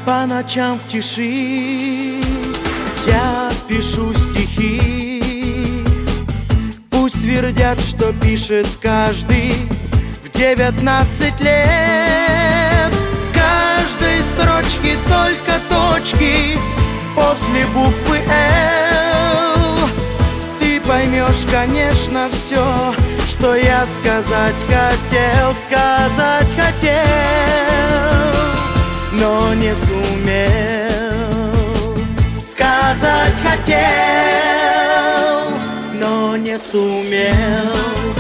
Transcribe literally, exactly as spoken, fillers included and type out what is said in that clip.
По ночам в тиши я пишу стихи. Пусть твердят, что пишет каждый в девятнадцать лет. В каждой строчке только точки после буквы «Л». Ты поймешь, конечно, все, что я сказать хотел, сказать хотел, но не сумел. Сказать хотел, но не сумел.